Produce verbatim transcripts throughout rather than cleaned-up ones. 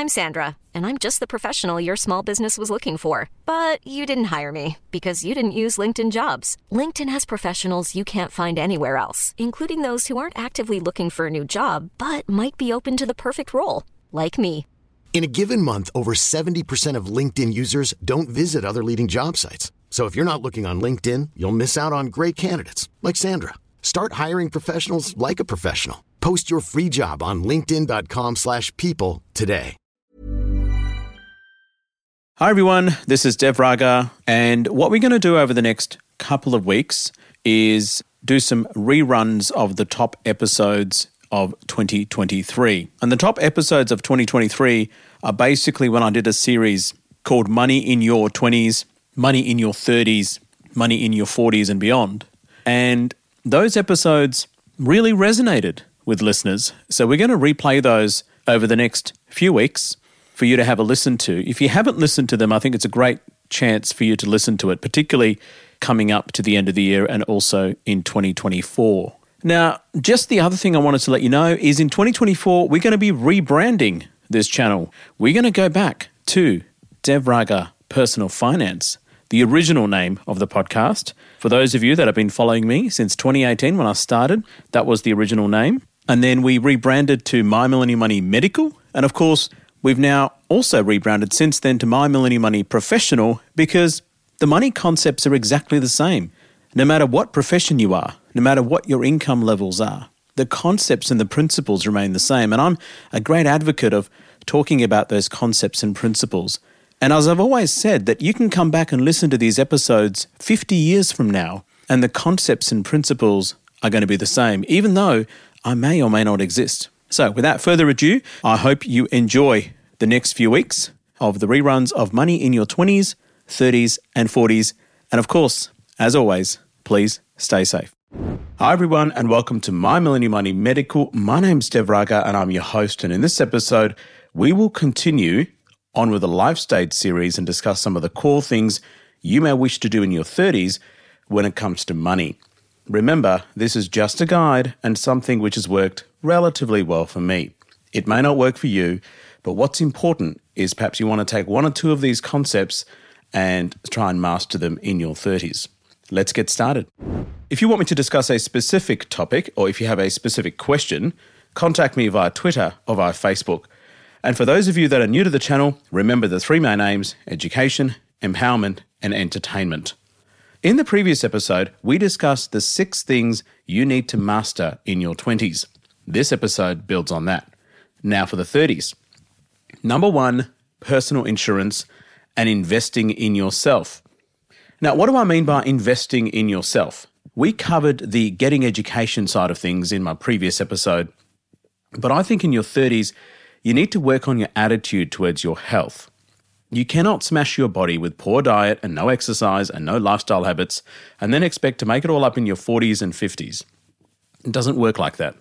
I'm Sandra, and I'm just the professional your small business was looking for. But you didn't hire me because you didn't use LinkedIn Jobs. LinkedIn has professionals you can't find anywhere else, including those who aren't actively looking for a new job, but might be open to the perfect role, like me. In a given month, over seventy percent of LinkedIn users don't visit other leading job sites. So if you're not looking on LinkedIn, you'll miss out on great candidates like Sandra. Start hiring professionals like a professional. Post your free job on linkedin.com slash people today. Hi everyone, this is Dev Raga, and what we're going to do over the next couple of weeks is do some reruns of the top episodes of twenty twenty-three. And the top episodes of twenty twenty-three are basically when I did a series called Money in Your twenties, Money in Your thirties, Money in Your forties and beyond. And those episodes really resonated with listeners. So we're going to replay those over the next few weeks for you to have a listen to. If you haven't listened to them, I think it's a great chance for you to listen to it, particularly coming up to the end of the year and also in twenty twenty-four. Now, just the other thing I wanted to let you know is in twenty twenty-four, we're going to be rebranding this channel. We're going to go back to Dev Raga Personal Finance, the original name of the podcast. For those of you that have been following me since twenty eighteen when I started, that was the original name. And then we rebranded to My Millennium Money Medical. And of course, we've now also rebranded since then to My Millennium Money Professional because the money concepts are exactly the same. No matter what profession you are, no matter what your income levels are, the concepts and the principles remain the same. And I'm a great advocate of talking about those concepts and principles. And as I've always said, that you can come back and listen to these episodes fifty years from now, and the concepts and principles are going to be the same, even though I may or may not exist. So without further ado, I hope you enjoy the next few weeks of the reruns of Money in Your twenties, thirties and forties. And of course, as always, please stay safe. Hi everyone, and welcome to My Millennium Money Medical. My name's Dev Raga and I'm your host. And in this episode, we will continue on with the Life Stage series and discuss some of the core things you may wish to do in your thirties when it comes to money. Remember, this is just a guide and something which has worked relatively well for me. It may not work for you, but what's important is perhaps you want to take one or two of these concepts and try and master them in your thirties. Let's get started. If you want me to discuss a specific topic, or if you have a specific question, contact me via Twitter or via Facebook. And for those of you that are new to the channel, remember the three main aims: education, empowerment, and entertainment. In the previous episode, we discussed the six things you need to master in your twenties. This episode builds on that. Now for the thirties. Number one, personal insurance and investing in yourself. Now, what do I mean by investing in yourself? We covered the getting education side of things in my previous episode, but I think in your thirties, you need to work on your attitude towards your health. You cannot smash your body with poor diet and no exercise and no lifestyle habits and then expect to make it all up in your forties and fifties. It doesn't work like that.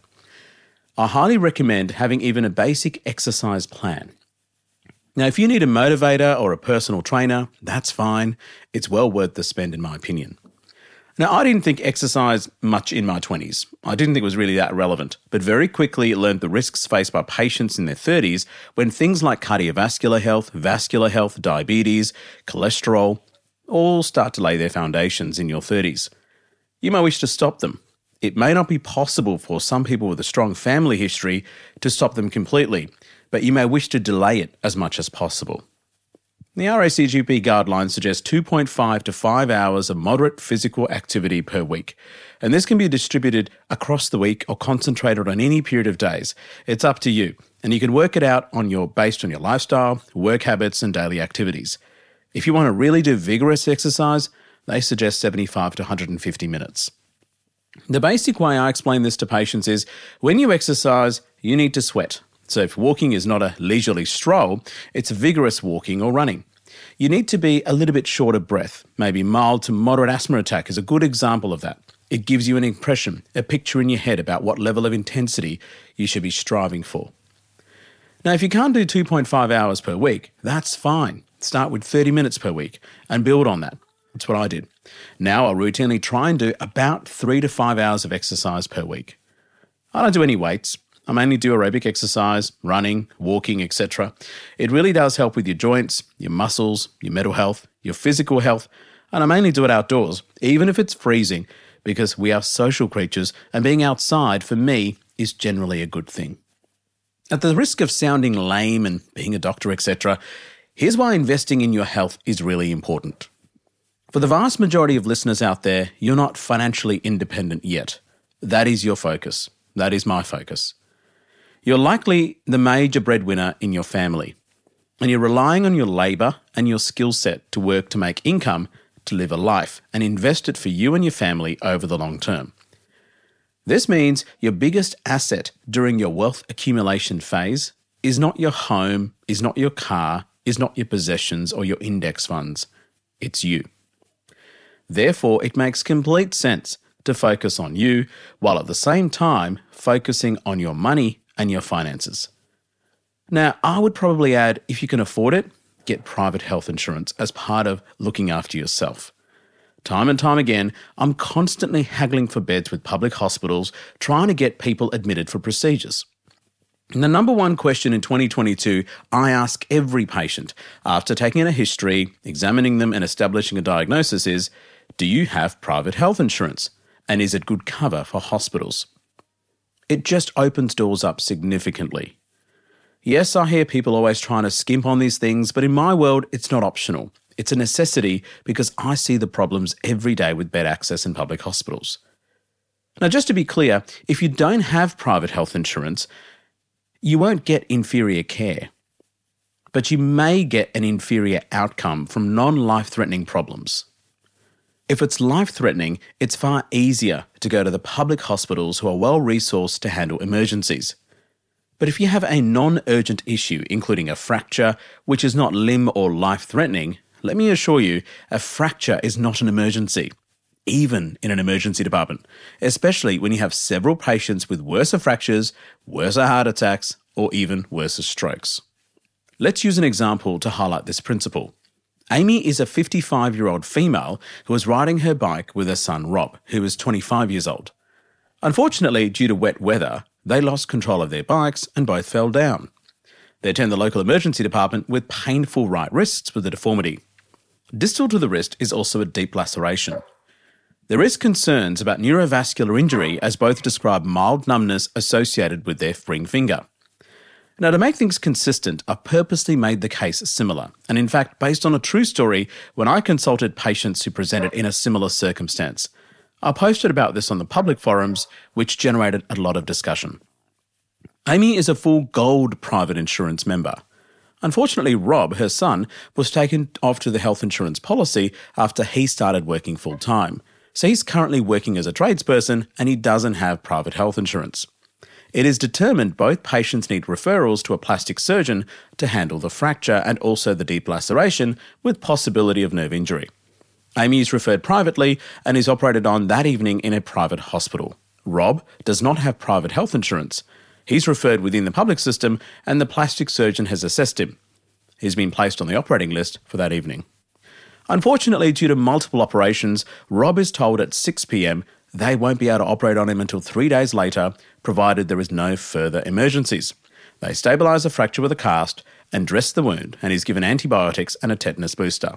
I highly recommend having even a basic exercise plan. Now, if you need a motivator or a personal trainer, that's fine. It's well worth the spend, in my opinion. Now, I didn't think exercise much in my twenties. I didn't think it was really that relevant, but very quickly learned the risks faced by patients in their thirties when things like cardiovascular health, vascular health, diabetes, cholesterol, all start to lay their foundations in your thirties. You may wish to stop them. It may not be possible for some people with a strong family history to stop them completely, but you may wish to delay it as much as possible. The R A C G P guidelines suggest two point five to five hours of moderate physical activity per week, and this can be distributed across the week or concentrated on any period of days. It's up to you, and you can work it out on your based on your lifestyle, work habits, and daily activities. If you want to really do vigorous exercise, they suggest seventy-five to one hundred fifty minutes. The basic way I explain this to patients is when you exercise, you need to sweat. So if walking is not a leisurely stroll, it's vigorous walking or running. You need to be a little bit short of breath. Maybe mild to moderate asthma attack is a good example of that. It gives you an impression, a picture in your head about what level of intensity you should be striving for. Now, if you can't do two point five hours per week, that's fine. Start with thirty minutes per week and build on that. That's what I did. Now I routinely try and do about three to five hours of exercise per week. I don't do any weights. I mainly do aerobic exercise, running, walking, et cetera. It really does help with your joints, your muscles, your mental health, your physical health, and I mainly do it outdoors, even if it's freezing, because we are social creatures and being outside, for me, is generally a good thing. At the risk of sounding lame and being a doctor, et cetera, here's why investing in your health is really important. For the vast majority of listeners out there, you're not financially independent yet. That is your focus. That is my focus. You're likely the major breadwinner in your family, and you're relying on your labour and your skill set to work to make income, to live a life, and invest it for you and your family over the long term. This means your biggest asset during your wealth accumulation phase is not your home, is not your car, is not your possessions or your index funds. It's you. Therefore, it makes complete sense to focus on you while at the same time focusing on your money and your finances. Now, I would probably add, if you can afford it, get private health insurance as part of looking after yourself. Time and time again, I'm constantly haggling for beds with public hospitals, trying to get people admitted for procedures. And the number one question in twenty twenty-two I ask every patient after taking a history, examining them and establishing a diagnosis is, do you have private health insurance? And is it good cover for hospitals? It just opens doors up significantly. Yes, I hear people always trying to skimp on these things, but in my world, it's not optional. It's a necessity because I see the problems every day with bed access in public hospitals. Now, just to be clear, if you don't have private health insurance, you won't get inferior care, but you may get an inferior outcome from non-life-threatening problems. If it's life-threatening, it's far easier to go to the public hospitals who are well-resourced to handle emergencies. But if you have a non-urgent issue, including a fracture, which is not limb or life-threatening, let me assure you, a fracture is not an emergency, even in an emergency department, especially when you have several patients with worse fractures, worse heart attacks, or even worse strokes. Let's use an example to highlight this principle. Amy is a fifty-five-year-old female who was riding her bike with her son Rob, who is twenty-five years old. Unfortunately, due to wet weather, they lost control of their bikes and both fell down. They attend the local emergency department with painful right wrists with a deformity. Distal to the wrist is also a deep laceration. There is concerns about neurovascular injury as both describe mild numbness associated with their ring finger. Now, to make things consistent, I purposely made the case similar, and in fact, based on a true story when I consulted patients who presented in a similar circumstance. I posted about this on the public forums, which generated a lot of discussion. Amy is a full gold private insurance member. Unfortunately, Rob, her son, was taken off to the health insurance policy after he started working full-time. So he's currently working as a tradesperson and he doesn't have private health insurance. It is determined both patients need referrals to a plastic surgeon to handle the fracture and also the deep laceration with possibility of nerve injury. Amy is referred privately and is operated on that evening in a private hospital. Rob does not have private health insurance. He's referred within the public system and the plastic surgeon has assessed him. He's been placed on the operating list for that evening. Unfortunately, due to multiple operations, Rob is told at six p.m. they won't be able to operate on him until three days later, provided there is no further emergencies. They stabilise the fracture with a cast and dress the wound, and he's given antibiotics and a tetanus booster.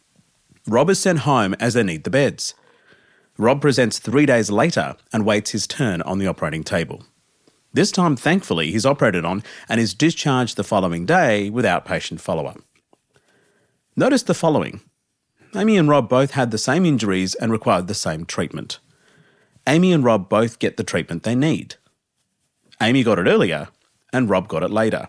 Rob is sent home as they need the beds. Rob presents three days later and waits his turn on the operating table. This time, thankfully, he's operated on and is discharged the following day without patient follow-up. Notice the following. Amy and Rob both had the same injuries and required the same treatment. Amy and Rob both get the treatment they need. Amy got it earlier and Rob got it later.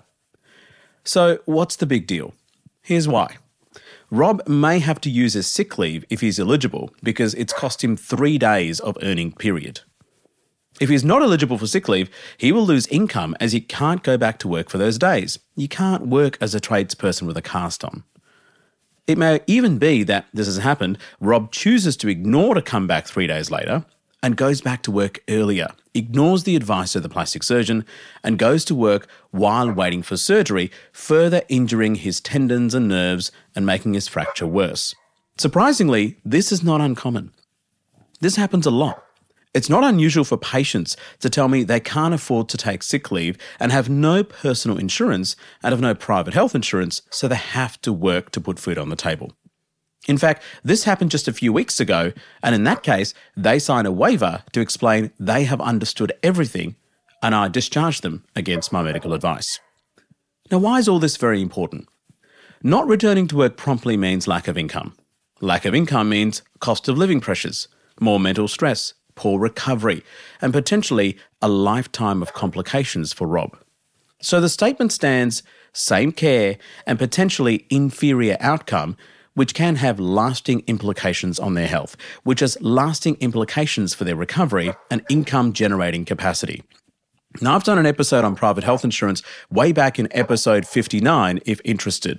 So what's the big deal? Here's why. Rob may have to use his sick leave if he's eligible because it's cost him three days of earning period. If he's not eligible for sick leave, he will lose income as he can't go back to work for those days. You can't work as a tradesperson with a cast on. It may even be that this has happened, Rob chooses to ignore to come back three days later and goes back to work earlier, ignores the advice of the plastic surgeon and goes to work while waiting for surgery, further injuring his tendons and nerves and making his fracture worse. Surprisingly, this is not uncommon. This happens a lot, It's not unusual for patients to tell me they can't afford to take sick leave and have no personal insurance and have no private health insurance, so they have to work to put food on the table. In fact, this happened just a few weeks ago, and in that case, they signed a waiver to explain they have understood everything, and I discharged them against my medical advice. Now, why is all this very important? Not returning to work promptly means lack of income. Lack of income means cost of living pressures, more mental stress, poor recovery, and potentially a lifetime of complications for Rob. So the statement stands same care and potentially inferior outcome, which can have lasting implications on their health, which has lasting implications for their recovery and income generating capacity. Now, I've done an episode on private health insurance way back in episode fifty-nine if interested.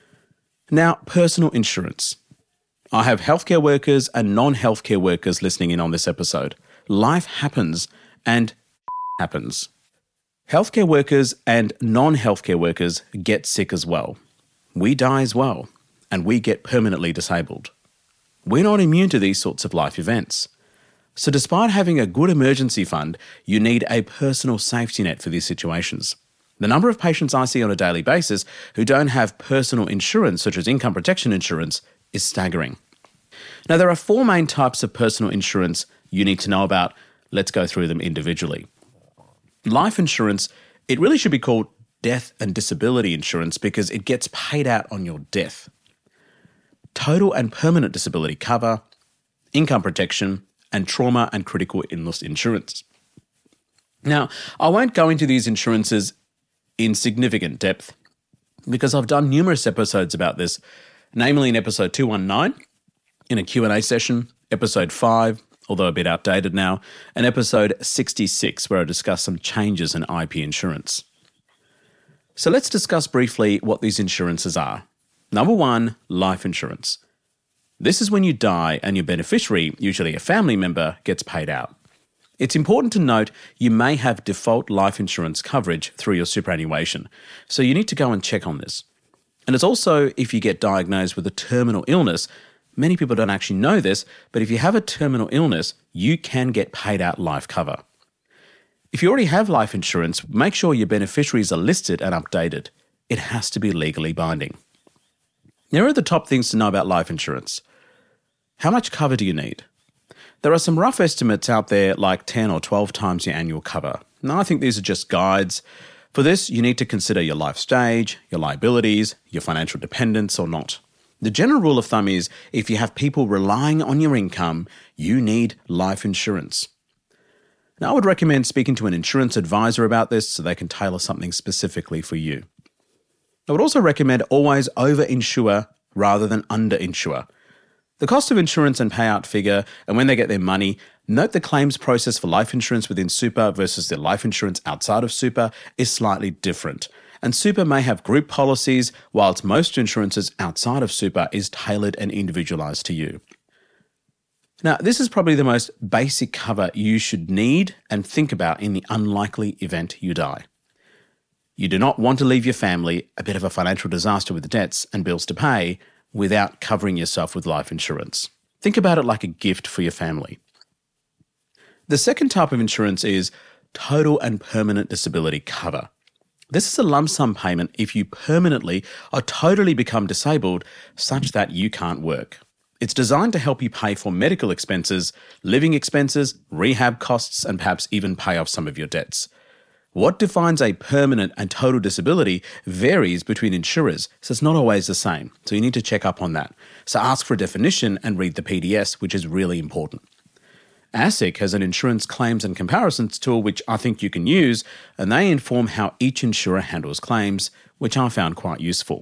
Now, personal insurance. I have healthcare workers and non-healthcare workers listening in on this episode. Life happens and happens. Healthcare workers and non-healthcare workers get sick as well. We die as well, and we get permanently disabled. We're not immune to these sorts of life events. So despite having a good emergency fund, you need a personal safety net for these situations. The number of patients I see on a daily basis who don't have personal insurance, such as income protection insurance, is staggering. Now, there are four main types of personal insurance you need to know about. Let's go through them individually. Life insurance, it really should be called death and disability insurance because it gets paid out on your death. Total and permanent disability cover, income protection, and trauma and critical illness insurance. Now, I won't go into these insurances in significant depth because I've done numerous episodes about this, namely in episode two nineteen, in a Q and A session, episode five, although a bit outdated now, and episode sixty-six, where I discuss some changes in I P insurance. So let's discuss briefly what these insurances are. Number one, life insurance. This is when you die and your beneficiary, usually a family member, gets paid out. It's important to note you may have default life insurance coverage through your superannuation, so you need to go and check on this. And it's also if you get diagnosed with a terminal illness. Many people don't actually know this, but if you have a terminal illness, you can get paid out life cover. If you already have life insurance, make sure your beneficiaries are listed and updated. It has to be legally binding. Here are the top things to know about life insurance. How much cover do you need? There are some rough estimates out there like ten or twelve times your annual cover. Now, I think these are just guides. For this, you need to consider your life stage, your liabilities, your financial dependence or not. The general rule of thumb is if you have people relying on your income, you need life insurance. Now, I would recommend speaking to an insurance advisor about this so they can tailor something specifically for you. I would also recommend always over-insure rather than under-insure. The cost of insurance and payout figure, and when they get their money, note the claims process for life insurance within super versus the life insurance outside of super is slightly different. And super may have group policies, whilst most insurances outside of super is tailored and individualised to you. Now, this is probably the most basic cover you should need and think about in the unlikely event you die. You do not want to leave your family a bit of a financial disaster with debts and bills to pay without covering yourself with life insurance. Think about it like a gift for your family. The second type of insurance is total and permanent disability cover. This is a lump sum payment if you permanently or totally become disabled such that you can't work. It's designed to help you pay for medical expenses, living expenses, rehab costs, and perhaps even pay off some of your debts. What defines a permanent and total disability varies between insurers, so it's not always the same. So you need to check up on that. So ask for a definition and read the P D S, which is really important. ASIC has an insurance claims and comparisons tool which I think you can use, and they inform how each insurer handles claims, which I found quite useful.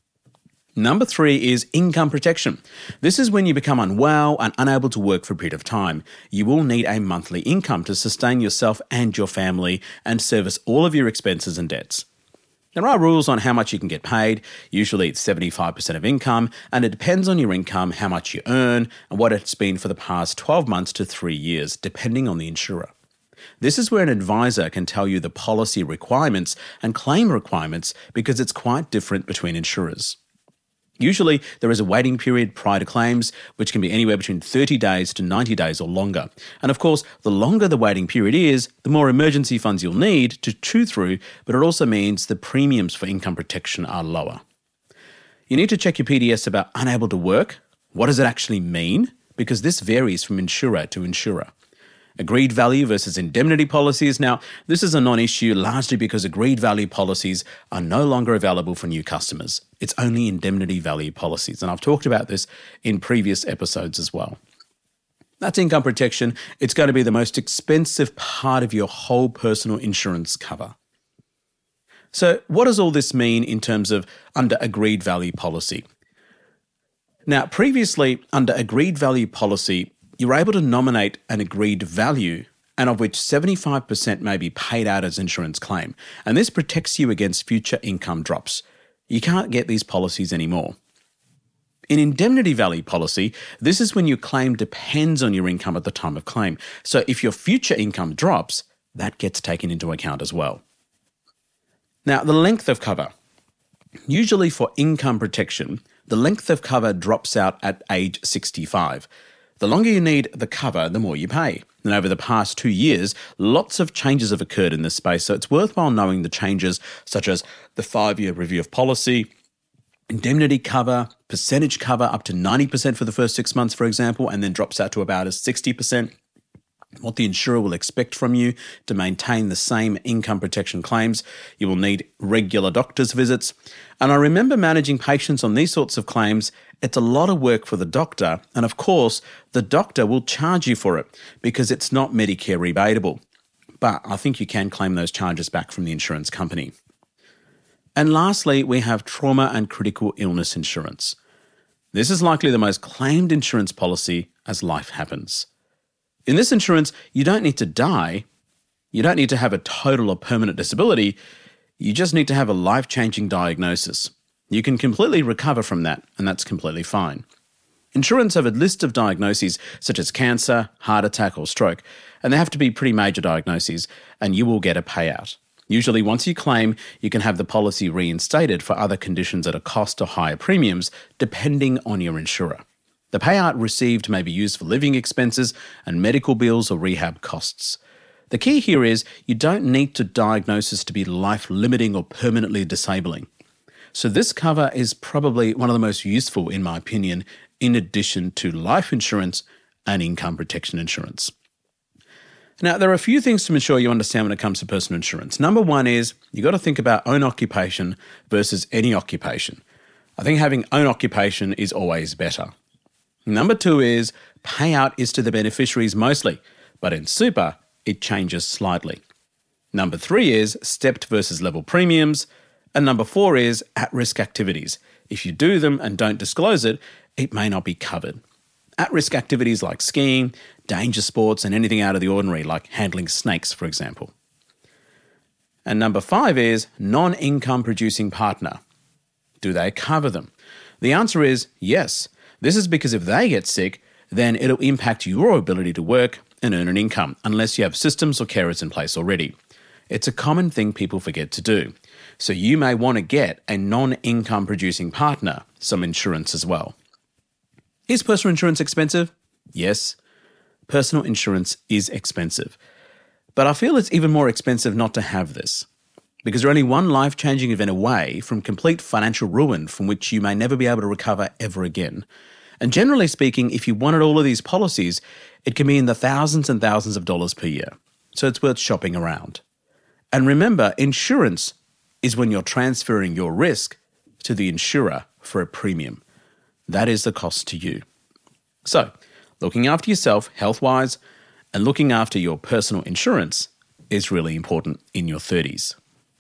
Number three is income protection. This is when you become unwell and unable to work for a period of time. You will need a monthly income to sustain yourself and your family and service all of your expenses and debts. There are rules on how much you can get paid. Usually it's seventy-five percent of income, and it depends on your income, how much you earn, and what it's been for the past twelve months to three years, depending on the insurer. This is where an advisor can tell you the policy requirements and claim requirements because it's quite different between insurers. Usually, there is a waiting period prior to claims, which can be anywhere between thirty days to ninety days or longer. And of course, the longer the waiting period is, the more emergency funds you'll need to chew through, but it also means the premiums for income protection are lower. You need to check your P D S about unable to work. What does it actually mean? Because this varies from insurer to insurer. Agreed value versus indemnity policies. Now, this is a non-issue largely because agreed value policies are no longer available for new customers. It's only indemnity value policies, and I've talked about this in previous episodes as well. That's income protection. It's going to be the most expensive part of your whole personal insurance cover. So what does all this mean in terms of under agreed value policy? Now, previously, under agreed value policy, you're able to nominate an agreed value and of which seventy-five percent may be paid out as insurance claim. And this protects you against future income drops. You can't get these policies anymore. In indemnity value policy, this is when your claim depends on your income at the time of claim. So if your future income drops, that gets taken into account as well. Now, the length of cover. Usually for income protection, the length of cover drops out at age sixty-five. The longer you need the cover, the more you pay. And over the past two years, lots of changes have occurred in this space, so it's worthwhile knowing the changes such as the five-year review of policy, indemnity cover, percentage cover up to ninety percent for the first six months, for example, and then drops out to about a sixty percent. What the insurer will expect from you to maintain the same income protection claims. You will need regular doctor's visits. And I remember managing patients on these sorts of claims. It's a lot of work for the doctor. And of course, the doctor will charge you for it because it's not Medicare rebatable. But I think you can claim those charges back from the insurance company. And lastly, we have trauma and critical illness insurance. This is likely the most claimed insurance policy as life happens. In this insurance, you don't need to die. You don't need to have a total or permanent disability. You just need to have a life-changing diagnosis. You can completely recover from that, and that's completely fine. Insurance have a list of diagnoses such as cancer, heart attack, or stroke, and they have to be pretty major diagnoses, and you will get a payout. Usually, once you claim, you can have the policy reinstated for other conditions at a cost or higher premiums, depending on your insurer. The payout received may be used for living expenses and medical bills or rehab costs. The key here is you don't need to diagnosis to be life-limiting or permanently disabling. So this cover is probably one of the most useful, in my opinion, in addition to life insurance and income protection insurance. Now, there are a few things to ensure you understand when it comes to personal insurance. Number one is you've got to think about own occupation versus any occupation. I think having own occupation is always better. Number two is payout is to the beneficiaries mostly, but in super, it changes slightly. Number three is stepped versus level premiums. And number four is at-risk activities. If you do them and don't disclose it, it may not be covered. At-risk activities like skiing, danger sports, and anything out of the ordinary, like handling snakes, for example. And number five is non-income producing partner. Do they cover them? The answer is yes. This is because if they get sick, then it'll impact your ability to work and earn an income, unless you have systems or carers in place already. It's a common thing people forget to do. So you may want to get a non-income producing partner some insurance as well. Is personal insurance expensive? Yes. Personal insurance is expensive. But I feel it's even more expensive not to have this, because you're only one life-changing event away from complete financial ruin from which you may never be able to recover ever again. And generally speaking, if you wanted all of these policies, it can be in the thousands and thousands of dollars per year. So it's worth shopping around. And remember, insurance is when you're transferring your risk to the insurer for a premium. That is the cost to you. So, looking after yourself health-wise and looking after your personal insurance is really important in your thirties.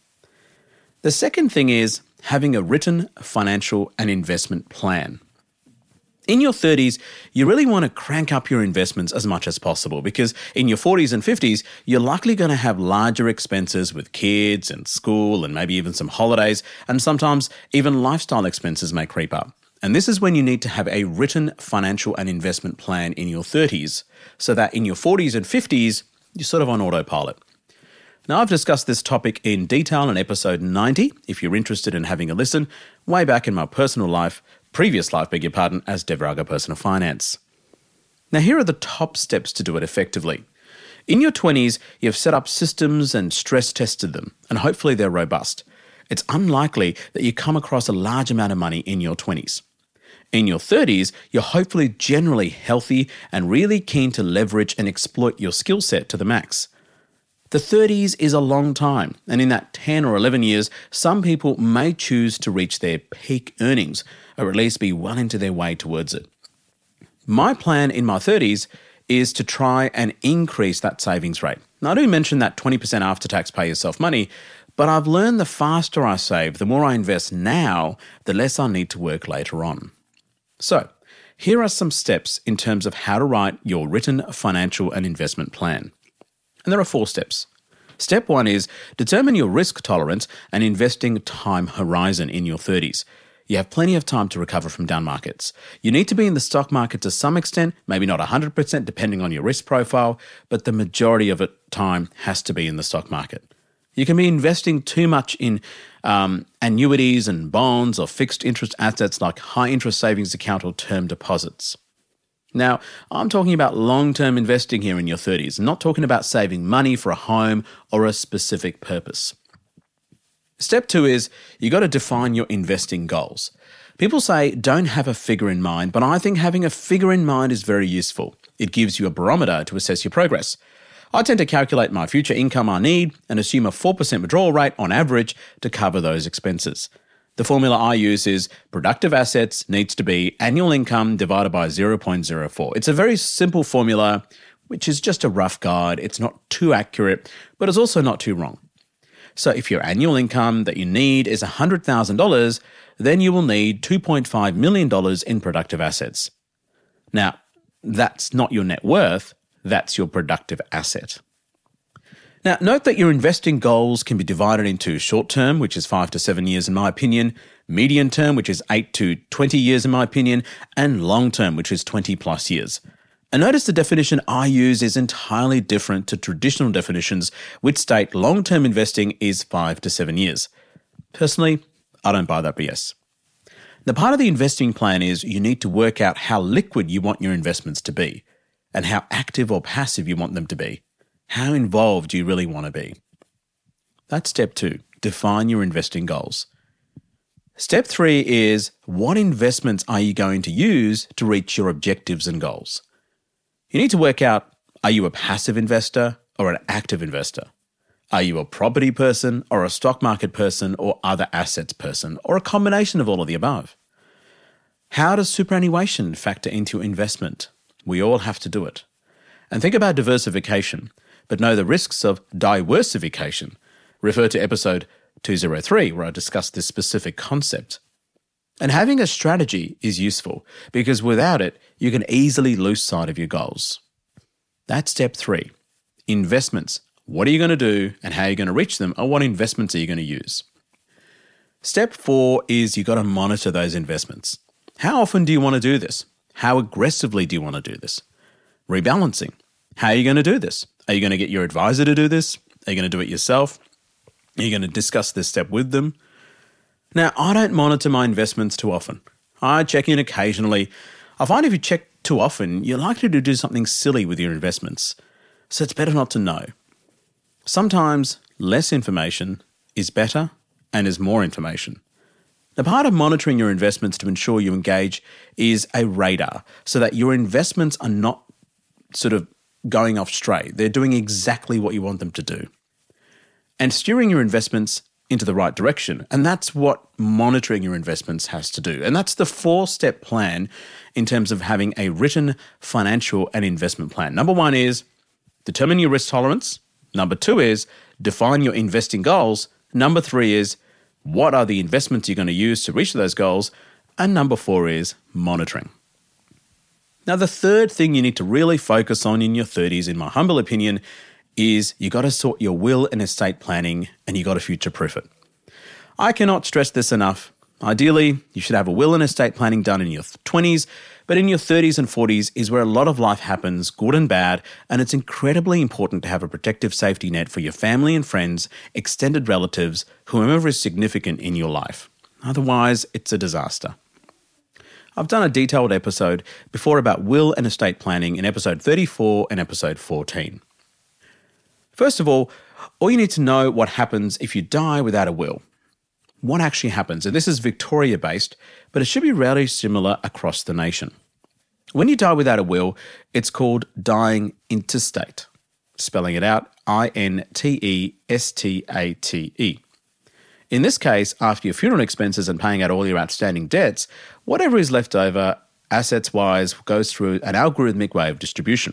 The second thing is having a written financial and investment plan. In your thirties, you really want to crank up your investments as much as possible because in your forties and fifties, you're likely going to have larger expenses with kids and school and maybe even some holidays, and sometimes even lifestyle expenses may creep up. And this is when you need to have a written financial and investment plan in your thirties so that in your forties and fifties, you're sort of on autopilot. Now, I've discussed this topic in detail in episode ninety, if you're interested in having a listen, way back in my personal life previous life, beg your pardon, as Dev Raga Personal Finance. Now, here are the top steps to do it effectively. In your twenties, you've set up systems and stress tested them, and hopefully they're robust. It's unlikely that you come across a large amount of money in your twenties. In your thirties, you're hopefully generally healthy and really keen to leverage and exploit your skill set to the max. The thirties is a long time, and in that ten or eleven years, some people may choose to reach their peak earnings, or at least be well into their way towards it. My plan in my thirties is to try and increase that savings rate. Now, I do mention that twenty percent after-tax pay yourself money, but I've learned the faster I save, the more I invest now, the less I need to work later on. So, here are some steps in terms of how to write your written financial and investment plan. And there are four steps. Step one is determine your risk tolerance and investing time horizon in your thirties. You have plenty of time to recover from down markets. You need to be in the stock market to some extent, maybe not one hundred percent depending on your risk profile, but the majority of it time has to be in the stock market. You can be investing too much in um, annuities and bonds or fixed interest assets like high interest savings account or term deposits. Now, I'm talking about long-term investing here in your thirties, not talking about saving money for a home or a specific purpose. Step two is you got to define your investing goals. People say don't have a figure in mind, but I think having a figure in mind is very useful. It gives you a barometer to assess your progress. I tend to calculate my future income I need and assume a four percent withdrawal rate on average to cover those expenses. The formula I use is productive assets needs to be annual income divided by zero point zero four. It's a very simple formula, which is just a rough guide. It's not too accurate, but it's also not too wrong. So if your annual income that you need is one hundred thousand dollars, then you will need two point five million dollars in productive assets. Now, that's not your net worth, that's your productive asset. Now, note that your investing goals can be divided into short-term, which is five to seven years in my opinion, medium-term, which is eight to twenty years in my opinion, and long-term, which is twenty plus years. And notice the definition I use is entirely different to traditional definitions, which state long-term investing is five to seven years. Personally, I don't buy that B S. Now, part of the investing plan is you need to work out how liquid you want your investments to be and how active or passive you want them to be. How involved do you really want to be? That's step two, define your investing goals. Step three is what investments are you going to use to reach your objectives and goals? You need to work out, are you a passive investor or an active investor? Are you a property person or a stock market person or other assets person or a combination of all of the above? How does superannuation factor into investment? We all have to do it. And think about diversification, but know the risks of diversification. Refer to episode two oh three where I discussed this specific concept. And having a strategy is useful because without it, you can easily lose sight of your goals. That's step three. Investments. What are you going to do and how are you going to reach them, or what investments are you going to use? Step four is you've got to monitor those investments. How often do you want to do this? How aggressively do you want to do this? Rebalancing. How are you going to do this? Are you going to get your advisor to do this? Are you going to do it yourself? Are you going to discuss this step with them? Now, I don't monitor my investments too often. I check in occasionally. I find if you check too often, you're likely to do something silly with your investments. So it's better not to know. Sometimes less information is better and is more information. Now, part of monitoring your investments to ensure you engage is a radar so that your investments are not sort of going off straight. They're doing exactly what you want them to do. And steering your investments into the right direction. And that's what monitoring your investments has to do. And that's the four-step plan in terms of having a written financial and investment plan. Number one is determine your risk tolerance. Number two is define your investing goals. Number three is what are the investments you're going to use to reach those goals. And number four is monitoring. Now, the third thing you need to really focus on in your thirties, in my humble opinion, is you got to sort your will and estate planning and you got to future-proof it. I cannot stress this enough. Ideally, you should have a will and estate planning done in your twenties, but in your thirties and forties is where a lot of life happens, good and bad, and it's incredibly important to have a protective safety net for your family and friends, extended relatives, whomever is significant in your life. Otherwise, it's a disaster. I've done a detailed episode before about will and estate planning in episode thirty-four and episode fourteen. First of all, all you need to know what happens if you die without a will. What actually happens, and this is Victoria-based, but it should be rather similar across the nation. When you die without a will, it's called dying intestate. Spelling it out, I N T E S T A T E. In this case, after your funeral expenses and paying out all your outstanding debts, whatever is left over, assets-wise, goes through an algorithmic way of distribution.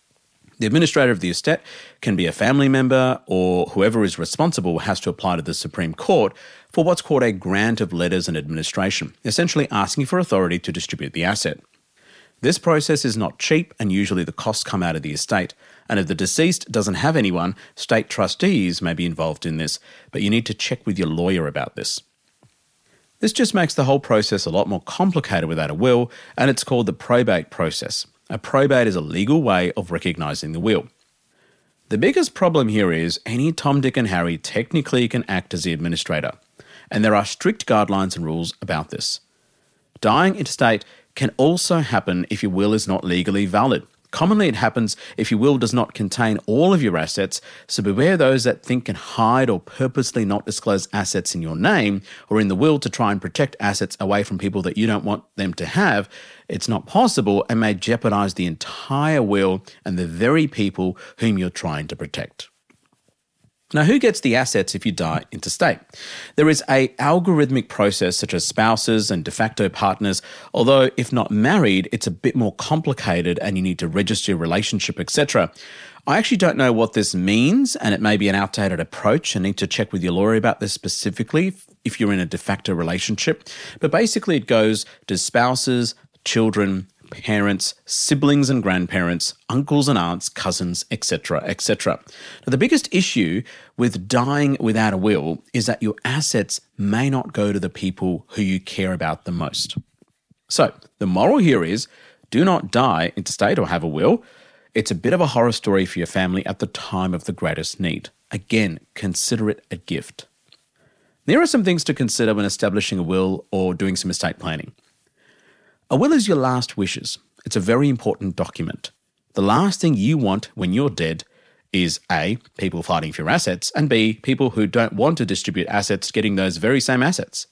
The administrator of the estate can be a family member, or whoever is responsible has to apply to the Supreme Court for what's called a grant of letters and administration, essentially asking for authority to distribute the asset. This process is not cheap, and usually the costs come out of the estate. And if the deceased doesn't have anyone, state trustees may be involved in this, but you need to check with your lawyer about this. This just makes the whole process a lot more complicated without a will, and it's called the probate process. A probate is a legal way of recognising the will. The biggest problem here is any Tom, Dick and Harry technically can act as the administrator, and there are strict guidelines and rules about this. Dying intestate can also happen if your will is not legally valid. Commonly it happens if your will does not contain all of your assets, so beware those that think can hide or purposely not disclose assets in your name or in the will to try and protect assets away from people that you don't want them to have. It's not possible and may jeopardize the entire will and the very people whom you're trying to protect. Now, who gets the assets if you die intestate? There is an algorithmic process such as spouses and de facto partners, although if not married, it's a bit more complicated and you need to register your relationship, et cetera. I actually don't know what this means, and it may be an outdated approach. I need to check with your lawyer about this specifically if you're in a de facto relationship. But basically it goes to spouses, children, parents, siblings and grandparents, uncles and aunts, cousins, et cetera, et cetera. Now, the biggest issue with dying without a will is that your assets may not go to the people who you care about the most. So, the moral here is, do not die intestate or have a will. It's a bit of a horror story for your family at the time of the greatest need. Again, consider it a gift. There are some things to consider when establishing a will or doing some estate planning. A will is your last wishes. It's a very important document. The last thing you want when you're dead is A, people fighting for your assets, and B, people who don't want to distribute assets getting those very same assets.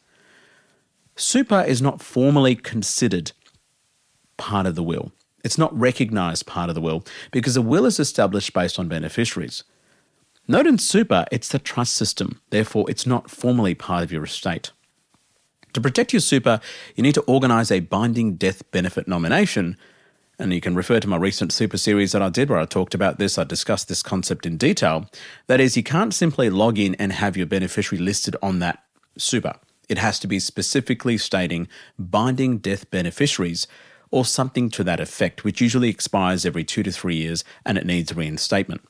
Super is not formally considered part of the will. It's not recognised part of the will because a will is established based on beneficiaries. Note in super, it's the trust system. Therefore, it's not formally part of your estate. To protect your super, you need to organise a binding death benefit nomination, and you can refer to my recent super series that I did where I talked about this. I discussed this concept in detail. That is, you can't simply log in and have your beneficiary listed on that super. It has to be specifically stating binding death beneficiaries or something to that effect, which usually expires every two to three years and it needs reinstatement.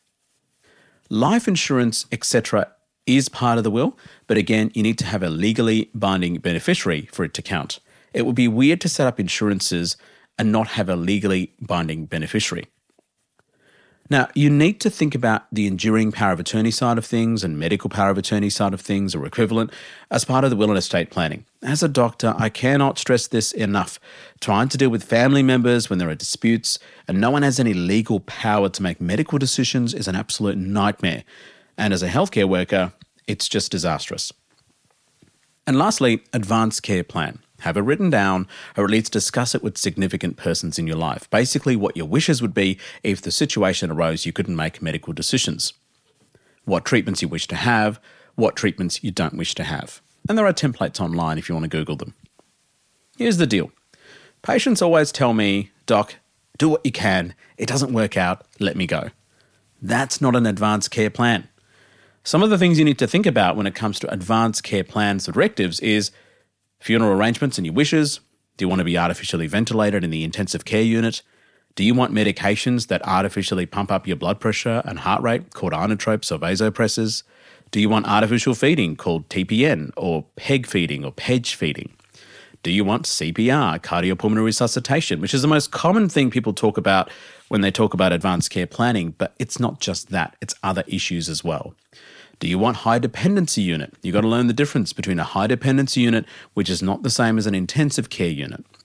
Life insurance, et cetera is part of the will, but again, you need to have a legally binding beneficiary for it to count. It would be weird to set up insurances and not have a legally binding beneficiary. Now, you need to think about the enduring power of attorney side of things and medical power of attorney side of things or equivalent as part of the will and estate planning. As a doctor, I cannot stress this enough. Trying to deal with family members when there are disputes and no one has any legal power to make medical decisions is an absolute nightmare. And as a healthcare worker, it's just disastrous. And lastly, advanced care plan. Have it written down or at least discuss it with significant persons in your life. Basically, what your wishes would be if the situation arose you couldn't make medical decisions. What treatments you wish to have, what treatments you don't wish to have. And there are templates online if you want to Google them. Here's the deal. Patients always tell me, Doc, do what you can. It doesn't work out. Let me go. That's not an advanced care plan. Some of the things you need to think about when it comes to advanced care plans or directives is funeral arrangements and your wishes. Do you want to be artificially ventilated in the intensive care unit? Do you want medications that artificially pump up your blood pressure and heart rate called inotropes or vasopressors? Do you want artificial feeding called T P N or PEG feeding or P E G feeding? Do you want C P R, cardiopulmonary resuscitation, which is the most common thing people talk about when they talk about advanced care planning, but it's not just that, it's other issues as well. Do you want high dependency unit? You've got to learn the difference between a high dependency unit, which is not the same as an intensive care unit.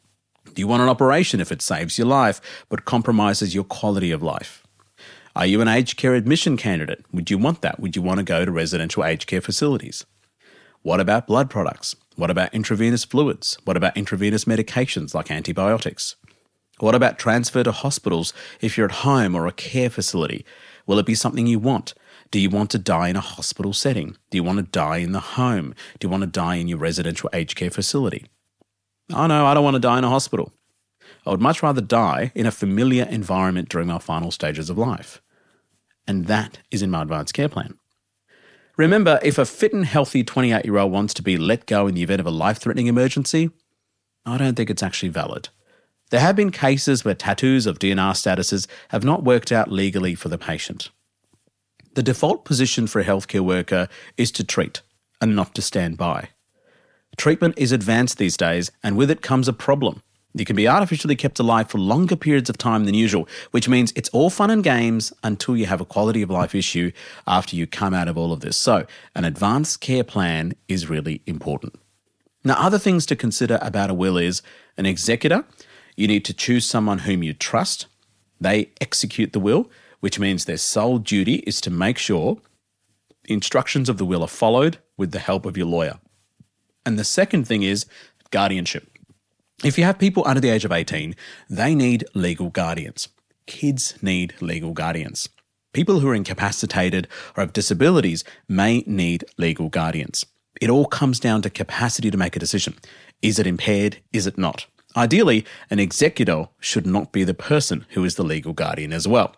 Do you want an operation if it saves your life but compromises your quality of life? Are you an aged care admission candidate? Would you want that? Would you want to go to residential aged care facilities? What about blood products? What about intravenous fluids? What about intravenous medications like antibiotics? What about transfer to hospitals if you're at home or a care facility? Will it be something you want? Do you want to die in a hospital setting? Do you want to die in the home? Do you want to die in your residential aged care facility? Oh no, I don't want to die in a hospital. I would much rather die in a familiar environment during my final stages of life. And that is in my advanced care plan. Remember, if a fit and healthy twenty-eight-year-old wants to be let go in the event of a life-threatening emergency, I don't think it's actually valid. There have been cases where tattoos of D N R statuses have not worked out legally for the patient. The default position for a healthcare worker is to treat and not to stand by. Treatment is advanced these days, and with it comes a problem. You can be artificially kept alive for longer periods of time than usual, which means it's all fun and games until you have a quality of life issue after you come out of all of this. So an advanced care plan is really important. Now, other things to consider about a will is an executor. You need to choose someone whom you trust. They execute the will, which means their sole duty is to make sure the instructions of the will are followed with the help of your lawyer. And the second thing is guardianship. If you have people under the age of eighteen, they need legal guardians. Kids need legal guardians. People who are incapacitated or have disabilities may need legal guardians. It all comes down to capacity to make a decision. Is it impaired? Is it not? Ideally, an executor should not be the person who is the legal guardian as well.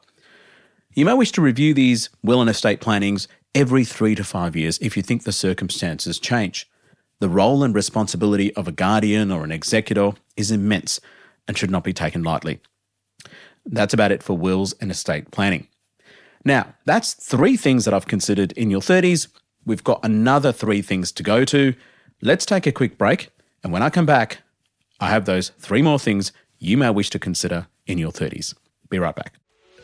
You may wish to review these will and estate plannings every three to five years if you think the circumstances change. The role and responsibility of a guardian or an executor is immense and should not be taken lightly. That's about it for wills and estate planning. Now, that's three things that I've considered in your thirties. We've got another three things to go to. Let's take a quick break, and when I come back, I have those three more things you may wish to consider in your thirties. Be right back.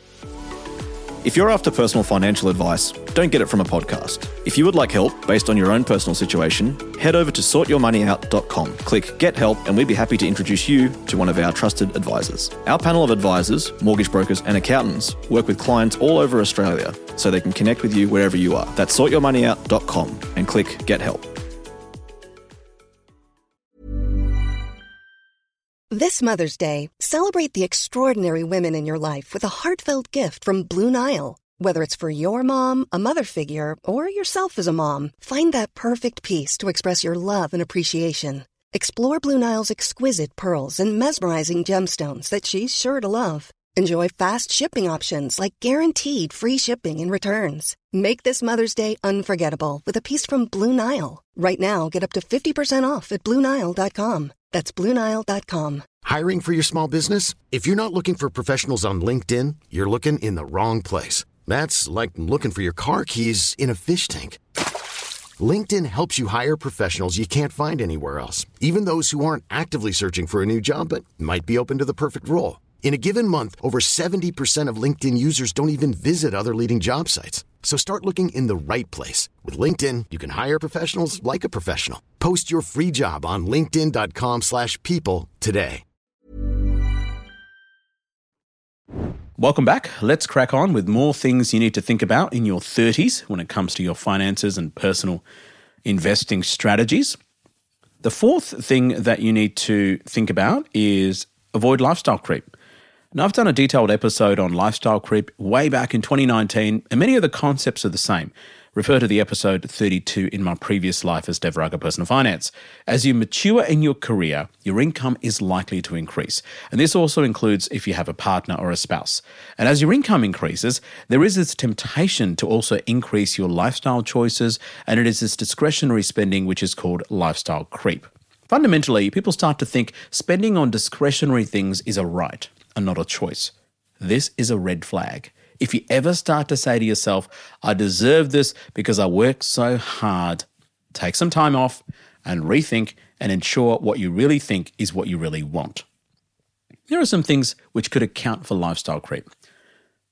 If you're after personal financial advice, don't get it from a podcast. If you would like help based on your own personal situation, head over to sort your money out dot com. Click Get Help and we'd be happy to introduce you to one of our trusted advisors. Our panel of advisors, mortgage brokers and accountants work with clients all over Australia so they can connect with you wherever you are. That's sort your money out dot com and click Get Help. This Mother's Day, celebrate the extraordinary women in your life with a heartfelt gift from Blue Nile. Whether it's for your mom, a mother figure, or yourself as a mom, find that perfect piece to express your love and appreciation. Explore Blue Nile's exquisite pearls and mesmerizing gemstones that she's sure to love. Enjoy fast shipping options like guaranteed free shipping and returns. Make this Mother's Day unforgettable with a piece from Blue Nile. Right now, get up to fifty percent off at blue nile dot com. That's blue nile dot com. Hiring for your small business? If you're not looking for professionals on LinkedIn, you're looking in the wrong place. That's like looking for your car keys in a fish tank. LinkedIn helps you hire professionals you can't find anywhere else, even those who aren't actively searching for a new job but might be open to the perfect role. In a given month, over seventy percent of LinkedIn users don't even visit other leading job sites. So start looking in the right place. With LinkedIn, you can hire professionals like a professional. Post your free job on linkedin dot com slash people today. Welcome back. Let's crack on with more things you need to think about in your thirties when it comes to your finances and personal investing strategies. The fourth thing that you need to think about is avoid lifestyle creep. Now, I've done a detailed episode on lifestyle creep way back in twenty nineteen, and many of the concepts are the same. Refer to the episode thirty-two in my previous life as Dev Raga Personal Finance. As you mature in your career, your income is likely to increase. And this also includes if you have a partner or a spouse. And as your income increases, there is this temptation to also increase your lifestyle choices, and it is this discretionary spending which is called lifestyle creep. Fundamentally, people start to think spending on discretionary things is a right and not a choice. This is a red flag. If you ever start to say to yourself, I deserve this because I worked so hard, take some time off and rethink and ensure what you really think is what you really want. Here are some things which could account for lifestyle creep.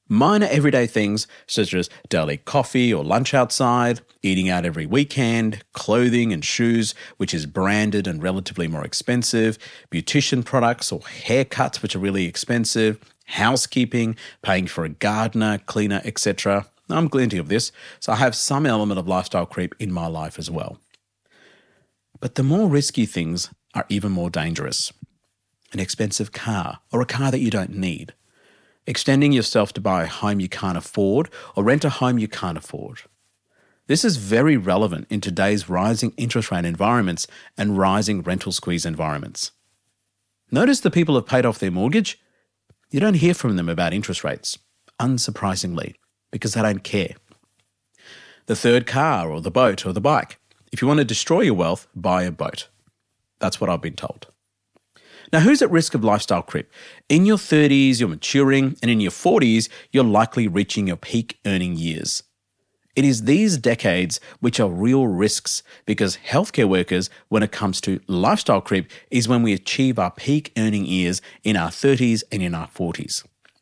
Minor everyday things such as daily coffee or lunch outside, eating out every weekend, clothing and shoes, which is branded and relatively more expensive, beautician products or haircuts, which are really expensive, housekeeping, paying for a gardener, cleaner, et cetera. I'm guilty of this, so I have some element of lifestyle creep in my life as well. But the more risky things are even more dangerous. An expensive car or a car that you don't need. Extending yourself to buy a home you can't afford or rent a home you can't afford. This is very relevant in today's rising interest rate environments and rising rental squeeze environments. Notice the people who have paid off their mortgage? You don't hear from them about interest rates, unsurprisingly, because they don't care. The third car or the boat or the bike. If you want to destroy your wealth, buy a boat. That's what I've been told. Now, who's at risk of lifestyle creep? In your thirties, you're maturing, and in your forties, you're likely reaching your peak earning years. It is these decades which are real risks because healthcare workers, when it comes to lifestyle creep, is when we achieve our peak earning years in our thirties and in our forties.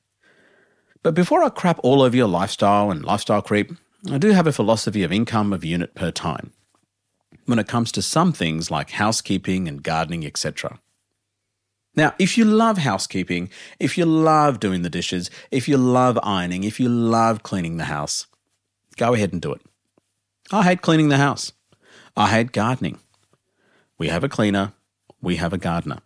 But before I crap all over your lifestyle and lifestyle creep, I do have a philosophy of income of unit per time when it comes to some things like housekeeping and gardening, et cetera. Now, if you love housekeeping, if you love doing the dishes, if you love ironing, if you love cleaning the house, go ahead and do it. I hate cleaning the house. I hate gardening. We have a cleaner. We have a gardener.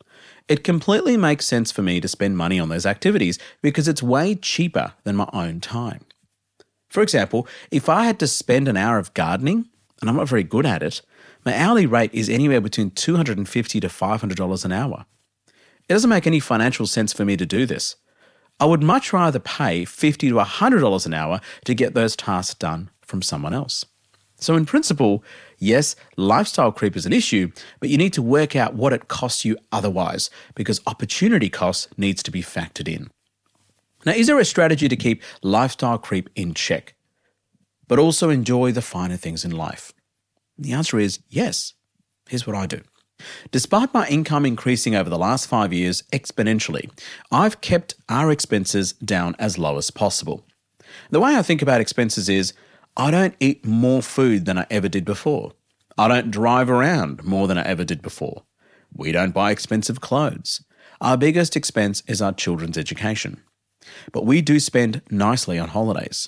It completely makes sense for me to spend money on those activities because it's way cheaper than my own time. For example, if I had to spend an hour of gardening, and I'm not very good at it, my hourly rate is anywhere between two hundred fifty dollars to five hundred dollars an hour. It doesn't make any financial sense for me to do this. I would much rather pay fifty dollars to one hundred dollars an hour to get those tasks done from someone else. So in principle, yes, lifestyle creep is an issue, but you need to work out what it costs you otherwise because opportunity cost needs to be factored in. Now, is there a strategy to keep lifestyle creep in check, but also enjoy the finer things in life? The answer is yes. Here's what I do. Despite my income increasing over the last five years exponentially, I've kept our expenses down as low as possible. The way I think about expenses is, I don't eat more food than I ever did before. I don't drive around more than I ever did before. We don't buy expensive clothes. Our biggest expense is our children's education. But we do spend nicely on holidays.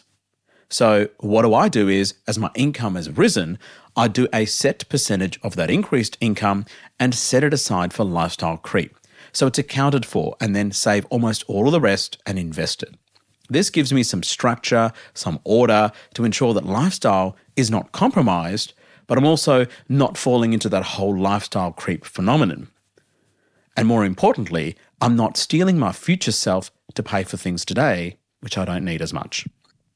So what do I do is, as my income has risen, I do a set percentage of that increased income and set it aside for lifestyle creep. So it's accounted for and then save almost all of the rest and invest it. This gives me some structure, some order to ensure that lifestyle is not compromised, but I'm also not falling into that whole lifestyle creep phenomenon. And more importantly, I'm not stealing my future self to pay for things today, which I don't need as much.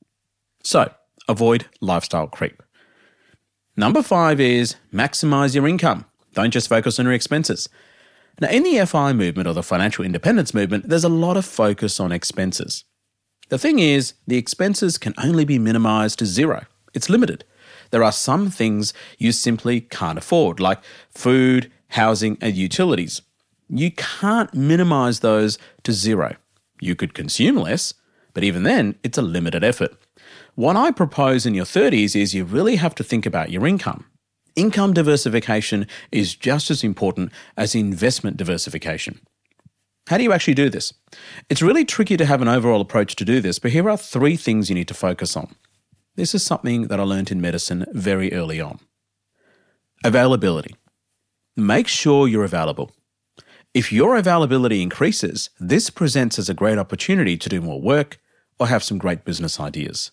So, avoid lifestyle creep. Number five is maximize your income. Don't just focus on your expenses. Now, in the F I movement or the financial independence movement, there's a lot of focus on expenses. The thing is, the expenses can only be minimized to zero. It's limited. There are some things you simply can't afford, like food, housing, and utilities. You can't minimize those to zero. You could consume less, but even then, it's a limited effort. What I propose in your thirties is you really have to think about your income. Income diversification is just as important as investment diversification. How do you actually do this? It's really tricky to have an overall approach to do this, but here are three things you need to focus on. This is something that I learned in medicine very early on. Availability. Make sure you're available. If your availability increases, this presents as a great opportunity to do more work or have some great business ideas.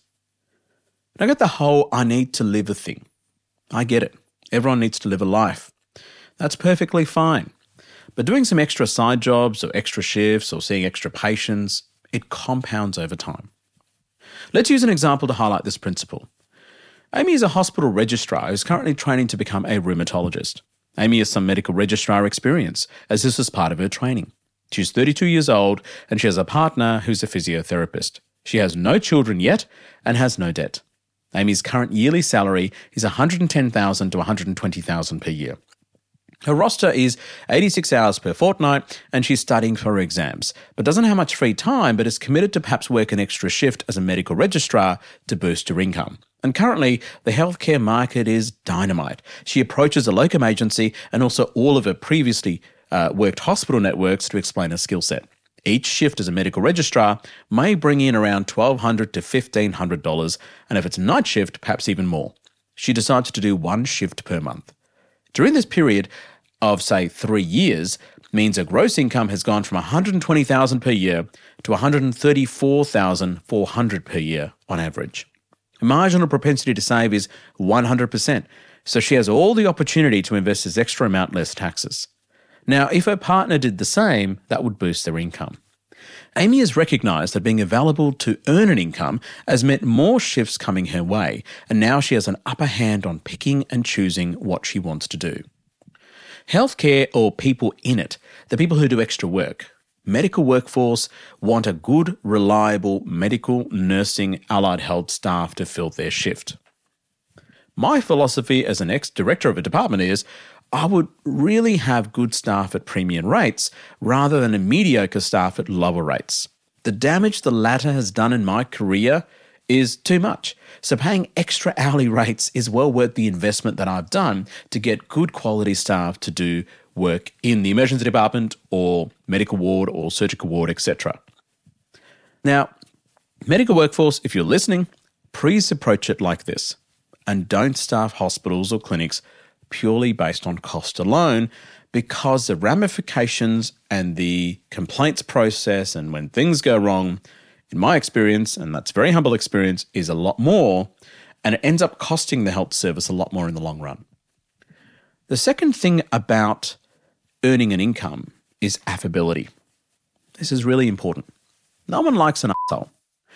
I get the whole I need to live a thing. I get it. Everyone needs to live a life. That's perfectly fine. But doing some extra side jobs or extra shifts or seeing extra patients, it compounds over time. Let's use an example to highlight this principle. Amy is a hospital registrar who's currently training to become a rheumatologist. Amy has some medical registrar experience, as this is part of her training. She's thirty-two years old and she has a partner who's a physiotherapist. She has no children yet and has no debt. Amy's current yearly salary is one hundred ten thousand dollars to one hundred twenty thousand dollars per year. Her roster is eighty-six hours per fortnight and she's studying for her exams, but doesn't have much free time, but is committed to perhaps work an extra shift as a medical registrar to boost her income. And currently, the healthcare market is dynamite. She approaches a locum agency and also all of her previously uh, worked hospital networks to explain her skill set. Each shift as a medical registrar may bring in around twelve hundred dollars to fifteen hundred dollars, and if it's a night shift, perhaps even more. She decides to do one shift per month. During this period of, say, three years, means her gross income has gone from one hundred twenty thousand dollars per year to one hundred thirty-four thousand four hundred dollars per year on average. Her marginal propensity to save is one hundred percent, so she has all the opportunity to invest this extra amount less taxes. Now, if her partner did the same, that would boost their income. Amy has recognised that being available to earn an income has meant more shifts coming her way, and now she has an upper hand on picking and choosing what she wants to do. Healthcare, or people in it, the people who do extra work, medical workforce, want a good, reliable medical, nursing, allied health staff to fill their shift. My philosophy as an ex-director of a department is I would really have good staff at premium rates rather than a mediocre staff at lower rates. The damage the latter has done in my career is too much. So paying extra hourly rates is well worth the investment that I've done to get good quality staff to do work in the emergency department or medical ward or surgical ward, et cetera. Now, medical workforce, if you're listening, please approach it like this and don't staff hospitals or clinics purely based on cost alone, because the ramifications and the complaints process and when things go wrong, in my experience, and that's very humble experience, is a lot more, and it ends up costing the health service a lot more in the long run. The second thing about earning an income is affability. This is really important. No one likes an asshole.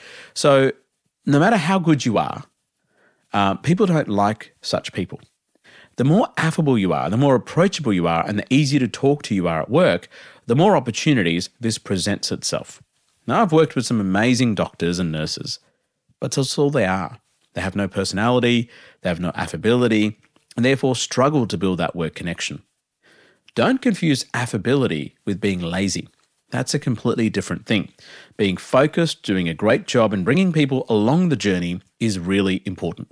So no matter how good you are, uh, people don't like such people. The more affable you are, the more approachable you are, and the easier to talk to you are at work, the more opportunities this presents itself. Now, I've worked with some amazing doctors and nurses, but that's all they are. They have no personality, they have no affability, and therefore struggle to build that work connection. Don't confuse affability with being lazy. That's a completely different thing. Being focused, doing a great job, and bringing people along the journey is really important.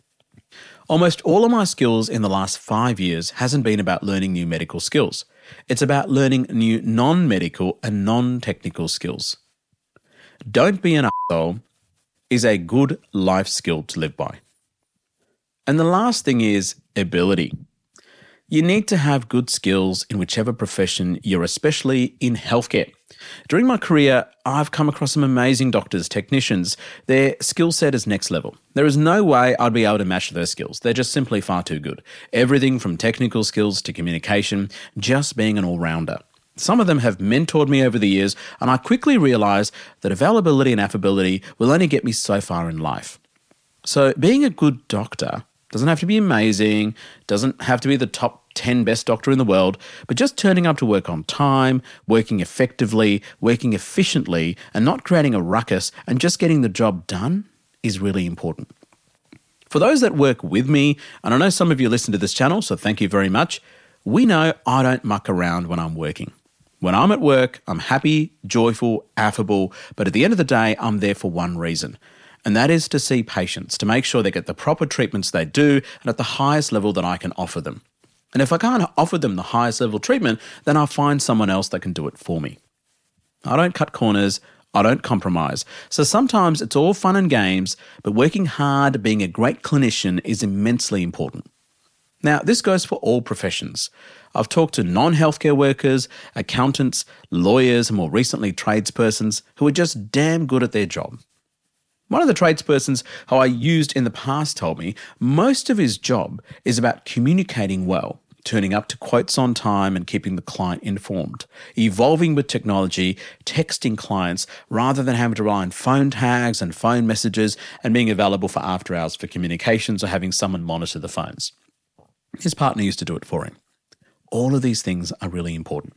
Almost all of my skills in the last five years hasn't been about learning new medical skills. It's about learning new non-medical and non-technical skills. Don't be an asshole is a good life skill to live by. And the last thing is ability. You need to have good skills in whichever profession you're, especially in healthcare. During my career, I've come across some amazing doctors, technicians. Their skill set is next level. There is no way I'd be able to match their skills. They're just simply far too good. Everything from technical skills to communication, just being an all-rounder. Some of them have mentored me over the years, and I quickly realised that availability and affability will only get me so far in life. So being a good doctor doesn't have to be amazing, doesn't have to be the top ten best doctor in the world, but just turning up to work on time, working effectively, working efficiently, and not creating a ruckus and just getting the job done is really important. For those that work with me, and I know some of you listen to this channel, so thank you very much, we know I don't muck around when I'm working. When I'm at work, I'm happy, joyful, affable, but at the end of the day, I'm there for one reason, and that is to see patients, to make sure they get the proper treatments they do and at the highest level that I can offer them. And if I can't offer them the highest level treatment, then I'll find someone else that can do it for me. I don't cut corners, I don't compromise. So sometimes it's all fun and games, but working hard, being a great clinician is immensely important. Now, this goes for all professions. I've talked to non-healthcare workers, accountants, lawyers, and more recently tradespersons who are just damn good at their job. One of the tradespersons who I used in the past told me most of his job is about communicating well, turning up to quotes on time and keeping the client informed, evolving with technology, texting clients rather than having to rely on phone tags and phone messages and being available for after hours for communications or having someone monitor the phones. His partner used to do it for him. All of these things are really important.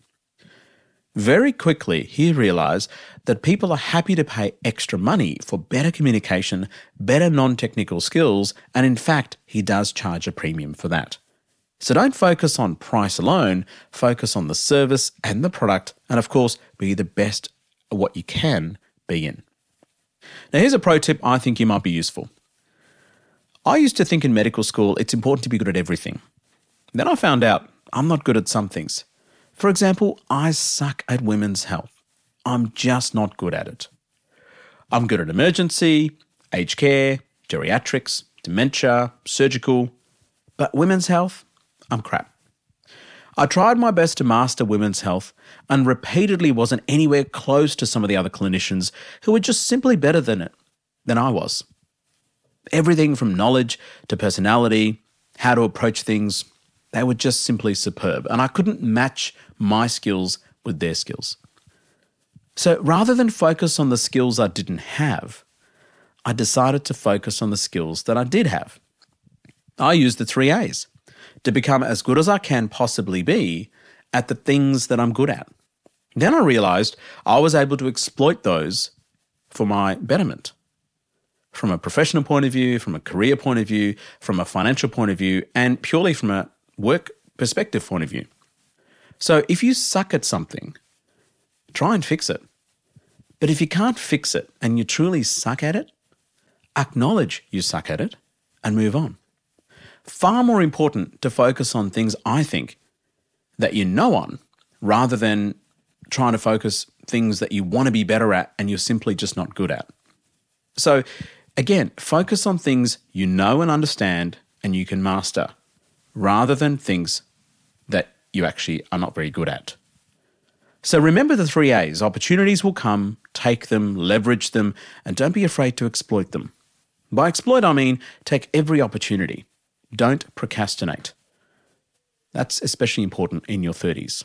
Very quickly, he realised that people are happy to pay extra money for better communication, better non-technical skills, and in fact, he does charge a premium for that. So don't focus on price alone, focus on the service and the product, and of course, be the best at what you can be in. Now here's a pro tip I think you might be useful. I used to think in medical school it's important to be good at everything. Then I found out I'm not good at some things. For example, I suck at women's health. I'm just not good at it. I'm good at emergency, aged care, geriatrics, dementia, surgical, but women's health, I'm crap. I tried my best to master women's health and repeatedly wasn't anywhere close to some of the other clinicians who were just simply better than it, than I was. Everything from knowledge to personality, how to approach things, they were just simply superb, and I couldn't match my skills with their skills. So rather than focus on the skills I didn't have, I decided to focus on the skills that I did have. I used the three A's to become as good as I can possibly be at the things that I'm good at. Then I realized I was able to exploit those for my betterment. From a professional point of view, from a career point of view, from a financial point of view, and purely from a work perspective point of view. So if you suck at something, try and fix it. But if you can't fix it and you truly suck at it, acknowledge you suck at it and move on. Far more important to focus on things, I think, that you know on, rather than trying to focus things that you want to be better at and you're simply just not good at. So again, focus on things you know and understand and you can master, rather than things that you actually are not very good at. So remember the three A's. Opportunities will come, take them, leverage them, and don't be afraid to exploit them. By exploit, I mean take every opportunity. Don't procrastinate. That's especially important in your thirties.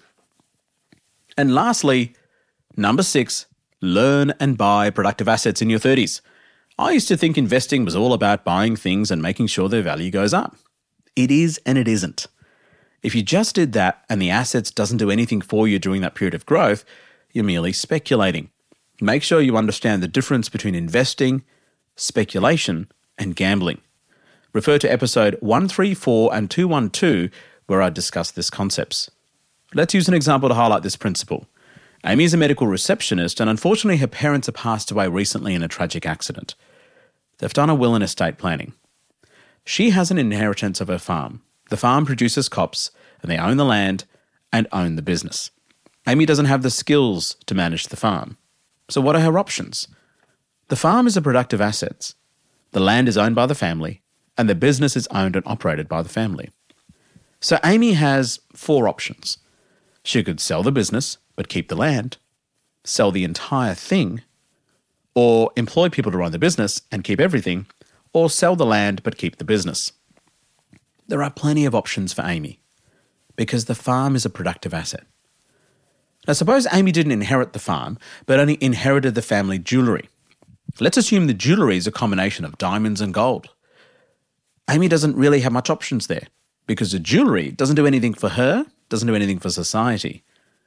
And lastly, number six, learn and buy productive assets in your thirties. I used to think investing was all about buying things and making sure their value goes up. It is and it isn't. If you just did that and the assets doesn't do anything for you during that period of growth, you're merely speculating. Make sure you understand the difference between investing, speculation, and gambling. Refer to episode one thirty-four and two twelve where I discuss this concepts. Let's use an example to highlight this principle. Amy is a medical receptionist and unfortunately her parents have passed away recently in a tragic accident. They've done a will and estate planning. She has an inheritance of her farm. The farm produces crops and they own the land and own the business. Amy doesn't have the skills to manage the farm. So what are her options? The farm is a productive asset. The land is owned by the family and the business is owned and operated by the family. So Amy has four options. She could sell the business but keep the land, sell the entire thing, or employ people to run the business and keep everything, or sell the land but keep the business. There are plenty of options for Amy because the farm is a productive asset. Now suppose Amy didn't inherit the farm but only inherited the family jewellery. Let's assume the jewellery is a combination of diamonds and gold. Amy doesn't really have much options there because the jewellery doesn't do anything for her, doesn't do anything for society.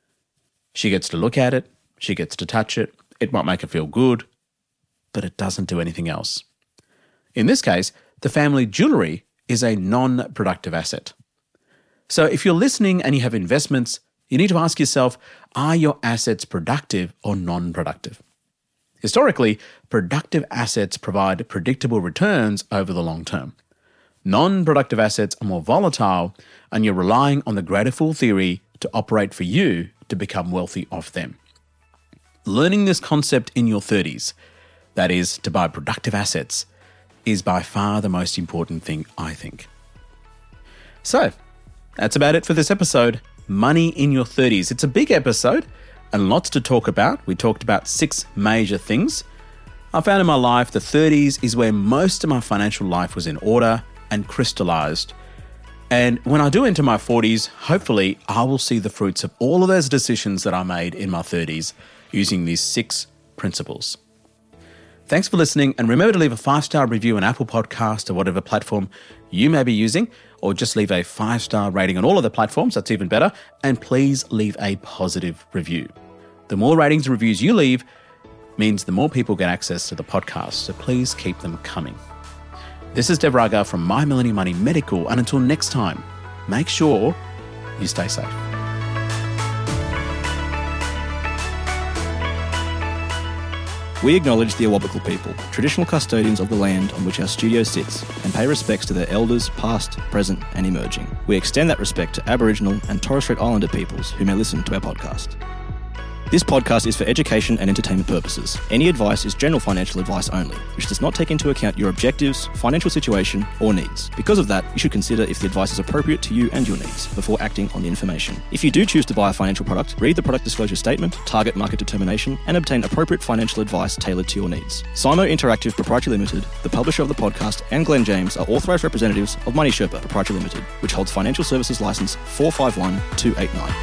She gets to look at it, she gets to touch it, it might make her feel good, but it doesn't do anything else. In this case, the family jewellery is a non-productive asset. So if you're listening and you have investments, you need to ask yourself, are your assets productive or non-productive? Historically, productive assets provide predictable returns over the long term. Non-productive assets are more volatile and you're relying on the greater fool theory to operate for you to become wealthy off them. Learning this concept in your thirties, that is, to buy productive assets, is by far the most important thing, I think. So, that's about it for this episode. Money in your thirties. It's a big episode and lots to talk about. We talked about six major things. I found in my life the thirties is where most of my financial life was in order and crystallized. And when I do enter my forties, hopefully I will see the fruits of all of those decisions that I made in my thirties using these six principles. Thanks for listening, and remember to leave a five-star review on Apple Podcast or whatever platform you may be using, or just leave a five-star rating on all of the platforms, that's even better, and please leave a positive review. The more ratings and reviews you leave means the more people get access to the podcast, so please keep them coming. This is Dev Raga from My Millennial Money Medical, and until next time, make sure you stay safe. We acknowledge the Awabakal people, traditional custodians of the land on which our studio sits, and pay respects to their elders past, present and emerging. We extend that respect to Aboriginal and Torres Strait Islander peoples who may listen to our podcast. This podcast is for education and entertainment purposes. Any advice is general financial advice only, which does not take into account your objectives, financial situation, or needs. Because of that, you should consider if the advice is appropriate to you and your needs before acting on the information. If you do choose to buy a financial product, read the product disclosure statement, target market determination, and obtain appropriate financial advice tailored to your needs. Simo Interactive Proprietary Limited, the publisher of the podcast, and Glenn James are authorised representatives of Money Sherpa Proprietary Limited, which holds financial services license four five one two eight nine.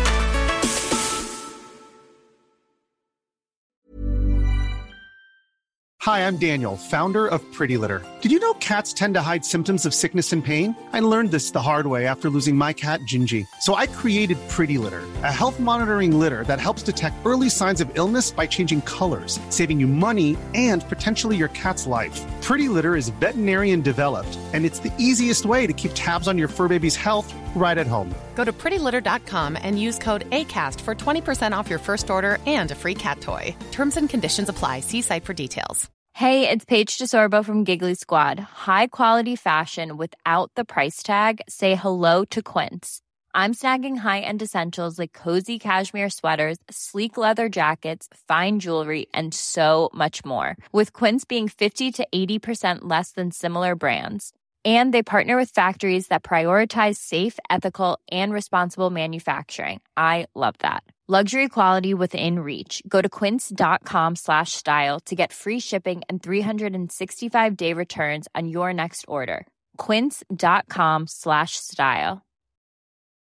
Hi, I'm Daniel, founder of Pretty Litter. Did you know cats tend to hide symptoms of sickness and pain? I learned this the hard way after losing my cat, Gingy. So I created Pretty Litter, a health monitoring litter that helps detect early signs of illness by changing colors, saving you money and potentially your cat's life. Pretty Litter is veterinarian developed, and it's the easiest way to keep tabs on your fur baby's health right at home. Go to pretty litter dot com and use code ACAST for twenty percent off your first order and a free cat toy. Terms and conditions apply. See site for details. Hey, it's Paige DeSorbo from Giggly Squad. High quality fashion without the price tag. Say hello to Quince. I'm snagging high-end essentials like cozy cashmere sweaters, sleek leather jackets, fine jewelry, and so much more. With Quince being fifty to eighty percent less than similar brands. And they partner with factories that prioritize safe, ethical, and responsible manufacturing. I love that. Luxury quality within reach. Go to quince.com slash style to get free shipping and three sixty-five day returns on your next order. Quince.com slash style.